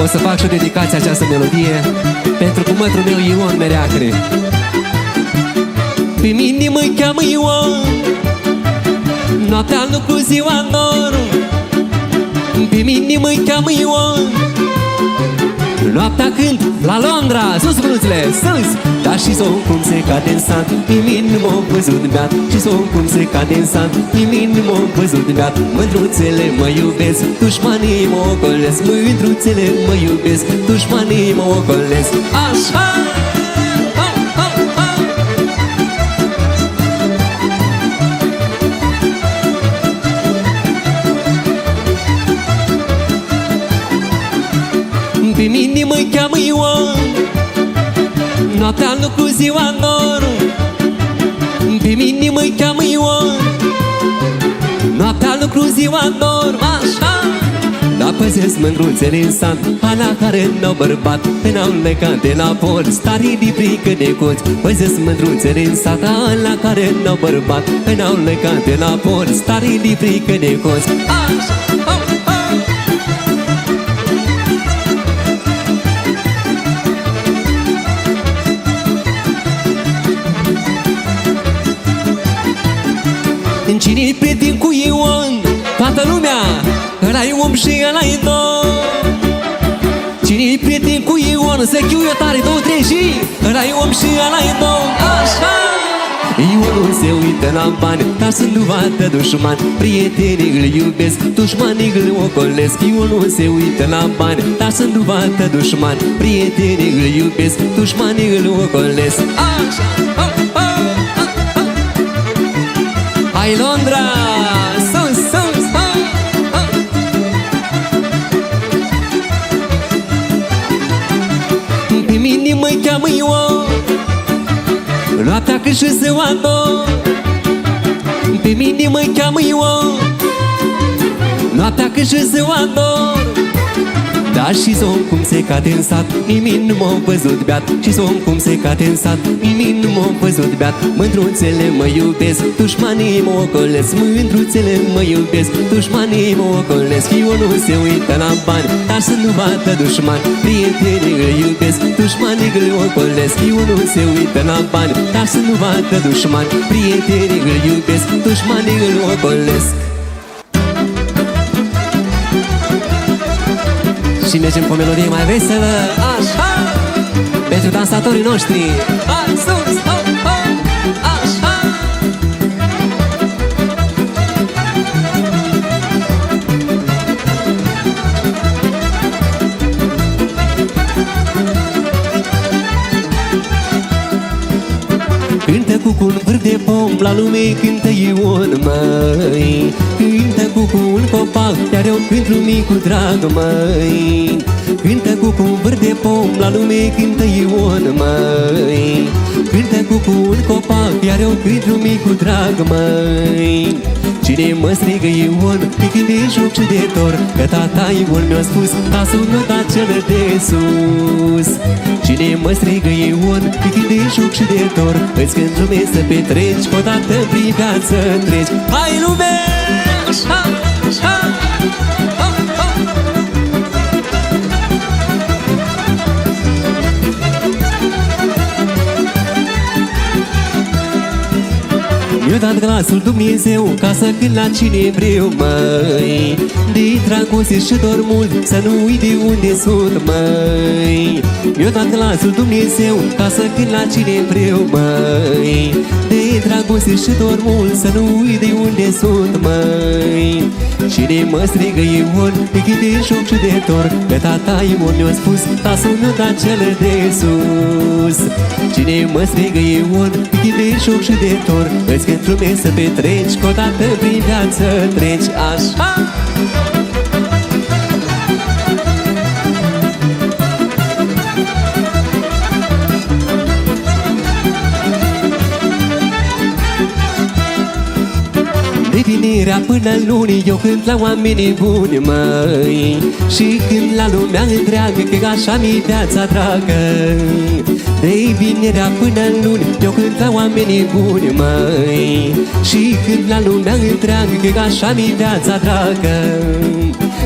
O să fac și o dedicație această melodie pentru cumătrul meu Ion Mereacre. Pe mine mă cheamă Ion, noaptea în lucru, ziua în nor. Pe mine mă cheamă Ion, noaptea când la Londra. Sus mânuțele, sus! Dar și somn cum se cade în sat, nimic nu m-a văzut beat. Și somn cum se cade în sat, nimic nu m-a văzut beat. Mândruțele mă iubesc, dușmanii mă ocolesc. Mândruțele mă iubesc, dușmanii mă ocolesc. Așa! Pe mine mă cheamă Ion, noaptea în lucru, ziua în nor. Pe mine mă cheamă Ion, noaptea în lucru, ziua în nor. Așa! Dar păzesc mândruțele în sat, alea care n-au bărbat, n-au legat de la pol, starii de frică de coți. Păzesc mândruțele în sat, alea care n-au bărbat, n-au legat de la pol, starii de frică de coți. Așa! Cine-i prieten cu Ion? Toată lumea! Ăla-i om și ăla-i dor. Cine-i prieten cu Ion? Să chiu eu tare, 2, 3 și ăla-i om și ăla-i dor. Așa! Ionul se uită la bani, dar să nu vadă dușman. Prietenii îl iubesc, dușmanii îl ocolesc. Ionul se uită la bani, dar să nu vadă dușman. Prietenii îl iubesc, dușmanii îl ocolesc. Așa! Hai Londra! Sus, sus, pe mine mă cheamă Ion, noaptea când și ziua în nor. Pe mine mă cheamă Ion, noaptea când și ziua în nor. Dar și somn cum se cade în sat, nimic nu m-a văzut beat. Și somn cum se cade în sat, nimic nu m-a văzut beat. Mândruțele mă iubesc, dușmanii mă ocolesc. Mândruțele mă iubesc, dușmanii mă ocolesc. Ionul se uită la bani, dar să nu vadă dușman. Prietenii îl iubesc, dușmanii îl ocolesc. Ionul se uită la bani, dar să nu vadă dușman. Prietenii îl iubesc, dușmanii îl ocolesc. Și mergem cu o melodie mai veselă. Așa! Pentru dansatorii noștri. Hai sus! Ho, ho! Așa! Cântă cu un vârf de pom, la lume cântă Ion, măi. Cântă cu un copac, iar eu cânt lumii cu drag, măi. Cântă cu un vârf de pom, la lume cântă Ion, măi. Cântă cu un copac, iar eu cânt lumii cu drag, măi. Cine mă strigă Ion, e când e joc și de dor, că tata Ion mi-a spus, a sunat acel de sus. Cine mă strigă Ion, e când e joc și de dor, îți cânt lume să petreci, că odată prin viață treci. Hai lume! Așa, așa, ho, ho. Mi-a dat glasul Dumnezeu ca să cânt la cine vreau, măi. De dragoste și dor mult, să nu uit de unde sunt, măi. Mi-a dat glasul Dumnezeu ca să cânt la cine vreau, măi. De dragoste și dor mult, să nu uit de unde sunt, măi. Cine mă strigă Ion, e cât de joc și de dor, că tata Ion mi-a spus, a sunat acel de sus. Cine mă strigă Ion, e cât de joc și de dor, îți cânt lume să petreci, că odată prin viață treci. Așa! Vinerea până luni, eu cânt la oamenii buni, măi. Și cânt la lumea întreagă, că așa mi viața dragă. De vinerea până luni, eu cânt la oamenii buni, măi. Și cânt la lumea întreagă, că așa mi viața dragă.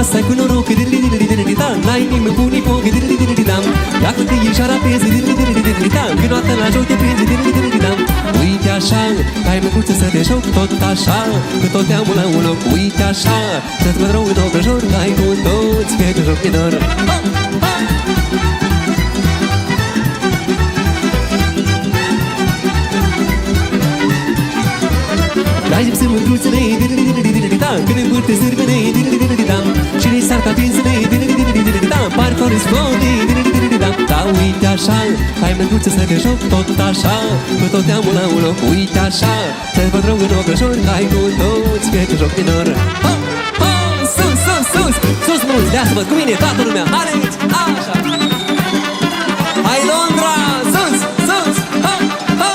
să ai cu noroc, n-ai nimeni bun, nici foc, dacă te ieși aratezi, câteodată la joc te prinzi, uite așa, ai măcuță să te joc tot așa, că tot te-am la un loc, uite așa, să-ți mă drog în obrăjor, ai cu toți, fie de joc minor. Dai zi mândruțele, când împărte sârbele, cine-i sarta pinsele, pari fără spune, da, uite așa, hai mândruță să te joc tot așa, că tot te-am la un loc, uite așa, să-ți văd rog în obrăjor, hai cu toți, fie de joc minor. Sus, sus, sus, sus mulți, de asta văd cu mine toată lumea, haideți, așa. Hai Londra, sus, sus, ha, ha.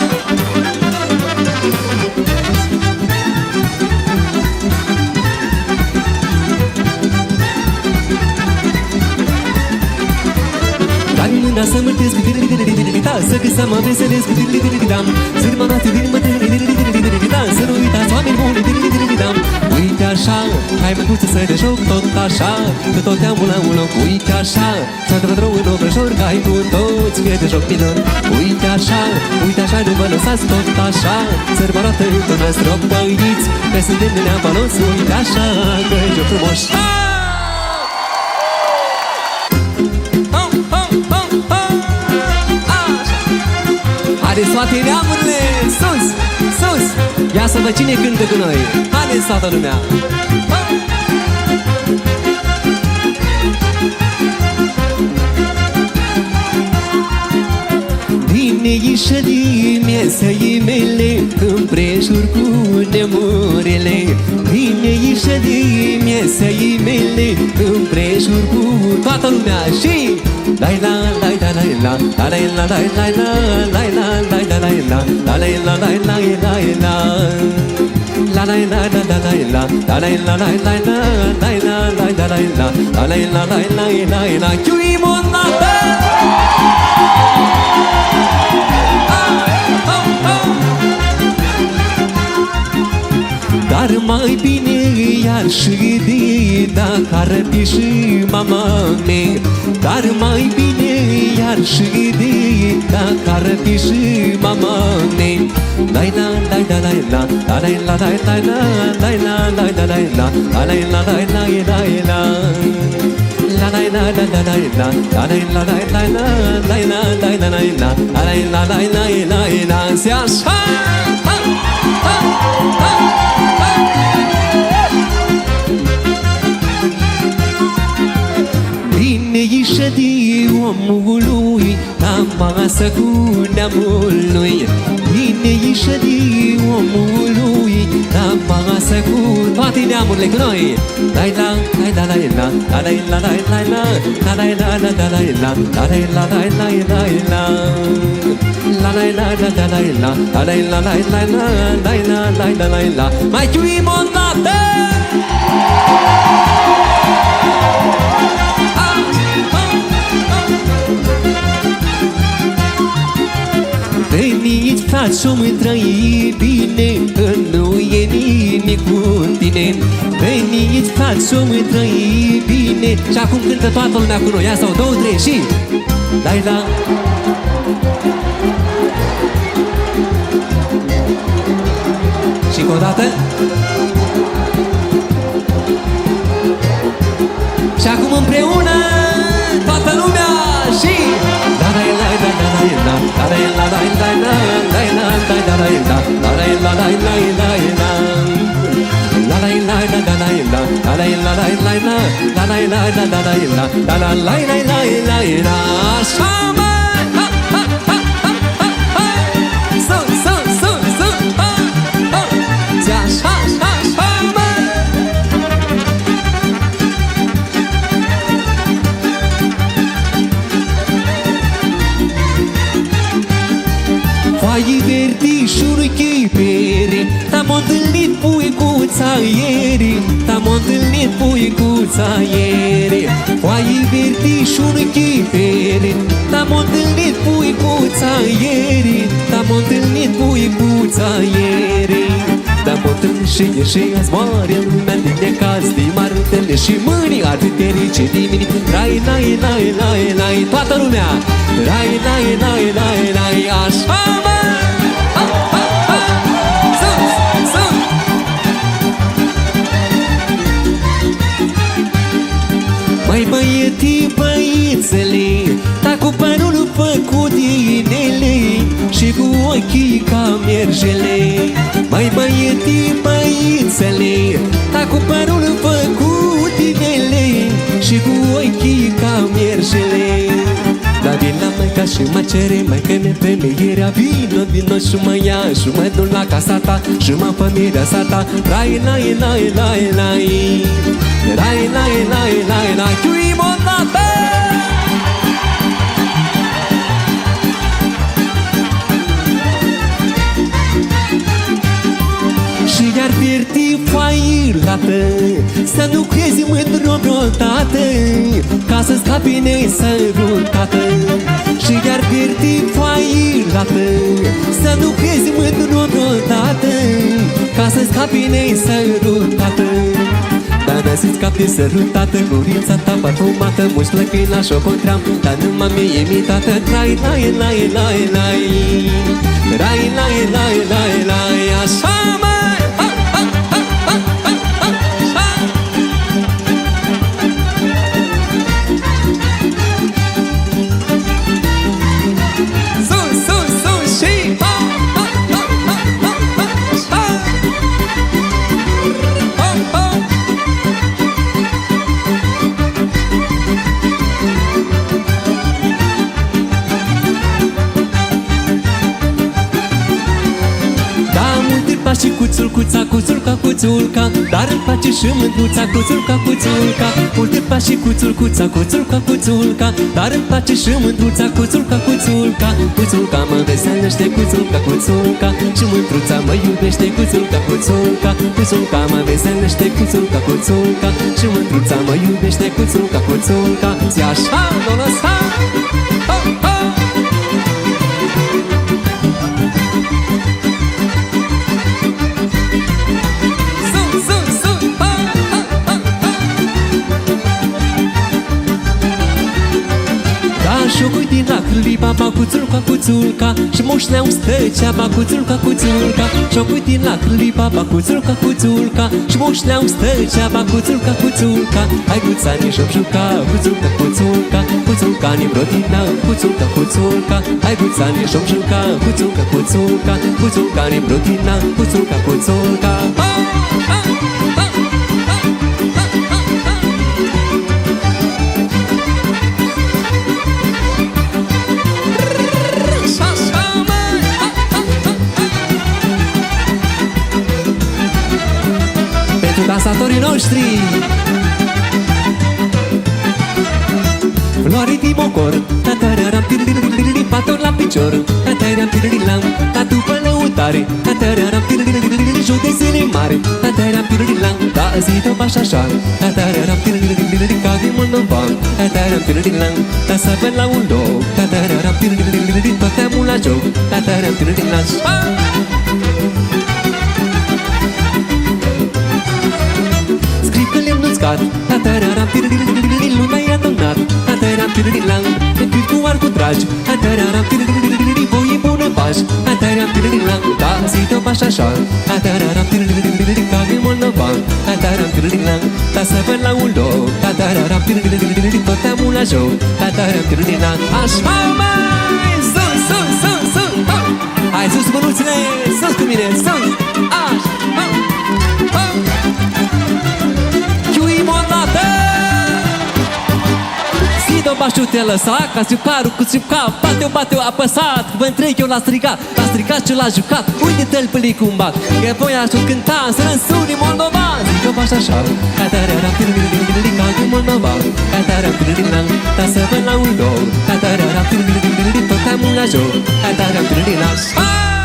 Să mărtesc, să găs să mă veselesc, să mă noapte din mătări, să nu uitați oameni buni, uite așa, hai măcuță să te joc tot așa, că tot te-am la un loc, uite așa, să te văd rău în obrăjor, că ai cu toți, fie de joc minor, uite așa, nu vă lăsați tot așa, sărbăroată într-o stropăiți, că suntem de neapălos, uite așa, că e joc frumos. Haideți toate neamurile, sus, sus! Ia să văd cine cântă cu noi. Haideți toată lumea! Dimineața dimineața-i mele, împrejur cu nemurile. Dimineața dimineața-i mele, împrejur cu toată lumea și... Lai la lai la lai la lai la lai lai la lai la lai la lai la lai la lai lai lai la la lai la la la lai la la lai la lai lai la lai la lai la lai la la lai la lai lai lai la chiui monată. Dar mai bine iar și de dacă ar fi și mama mea. Dar mai bine iar și de dacă ar fi și mama mea. Lai la lai la lai la lai la lai lai la lai la lai la lai la lai la lai lai lai la la lai la la la lai la lai la lai lai la lai la lai la lai la lai la lai lai lai la se așa. Bine ieșe de omului, la masă cu neamului. Bine ieșe de omului, la masă cu toate neamurile cu noi. Lai la, lai la, lai la, lai la, lai la, lai la, lai la, lai la, lai la, lai la, lai la, lai la. La lai la la la lai la, lai la lai la lai la lai la lai la. Mai chiuim o dată! Veniți, frați, și-o mă trăi bine, că nu e nimic cu tine. Veniți, frați, și-o mă trăi bine. Și acum cântă toată lumea cu noi. Ia sau 2, 3 și... Lai la... Și încă o dată. Și acum împreună toată lumea și la la la la la la la la la la la la la la Foaie verdișuri chipere, t-am întâlnit puicuța ieri, t-am întâlnit puicuța ieri. Foaie verdișuri chipere, t-am întâlnit puicuța ieri, t-am întâlnit puicuța ieri, t-am întâlni și ieși azi moare lumea din necaz, din mari întâlni și mâini ar fi ferice dimini. Rai, nai, nai, nai, nai, toată lumea! Rai, nai, nai, nai, nai, așa mă! Sus, sus! Măi băietii, băițele, ta cu părul făcut inele și cu ochii ca mergele. Măi băietii, băițele, ta cu părul făcut inele și cu ochii ca mergele. Dar vin la maica și mă cere, maică nefermeirea, vino, vino și mă ia și mă duc la casa ta și mă fă mireasa ta. Rai, nai, nai, nai, nai, rai, nai, nai, nai, nai, chiuim o dată! Și iar pierti failată, să nu crezi mândru vreodată, ca să scapi nesărutată. Și iar pierti failată, să nu crezi mândru vreodată, ca să scapi nesărutată. Dar n-ai scapi sărutată, gurița ta parfumată, muști lăcâna și-o potream, dar numai mi-e imitată. Trai, lai, lai, lai, lai, rai, lai, lai, lai, lai, așa mă! Și cuțulcuța, cuțulca, cuțulca, dar îmi place și mândruța, cuțulca, cuțulca. Multe pași și cuțulcuța, cuțulca, cuțulca, dar îmi place și mândruța, cuțulca, cuțulca. Cuțulca mă veselește, cuțulca, cuțulca, și mândruța mă iubește, cuțulca, cuțulca. Cuțulca mă veselește, cuțulca, cuțulca, și mândruța mă iubește, cuțulca, cuțulca. Zi așa, n-o lăsa! Ho, ho! Și-o din la baba, cuțulca, cuțulca, și moșneau stăceaba, cuțulca, cuțulca. Și-o din la baba, cuțulca, cuțulca, și moșneau stăceaba, cuțulca, cuțulca. Hai guțani și-o juca, cuțulca, cuțulca, cuțulca ni brodina, cuțulca, cuțulca. Hai guțani și-o juca, cuțulca, cuțulca, cuțulca ni brodina, cuțulca, cuțulca. Dansatorii noștri, florii din mocor, tatararam, tirilirilili, pator la picior, tataram, tirililam, tatu pe lăutare, tatararam, tirilirilili, județele mari, tataram, tirililam, da zi-o baș așa, tatararam, tirilirilili, ca din Moldovan, tataram, tirililam, da să văd la un loc, tatararam, tirilirilili, toate amul la joc, tataram, tirililam. Tatararam, tirilirilili, lumea i-a donat, tatararam, tirililam, încât cu arcul tragi, tatararam, tirilirilili, voi în bună pași, tatararam, tirililam, da zi-o baș așa, tatararam, tirilirilili, ca din Moldovan, tatararam, tirililam, da să văd la un loc, tatararam, tirilirilili, tot amul la joc, tatararam, tirililam, așa mai, sus, sus, sus, sus, hai sus mânuțile, sus cu mine, sus, așa, bașu te lăsa, ca țiucarul cu țiuca, bateu, apăsat, vă întreg eu l-a strigat și l-a jucat, uite-l pe cum bat, că voi aș-o cânta, să răsuni moldovan, zic-o baș așa, tatararam, tirilirilili, ca din Moldovan, tatararam, tirililam, da să văd la un loc, tatararam, tirilirilili, tot amul la joc, tatararam, tirililam,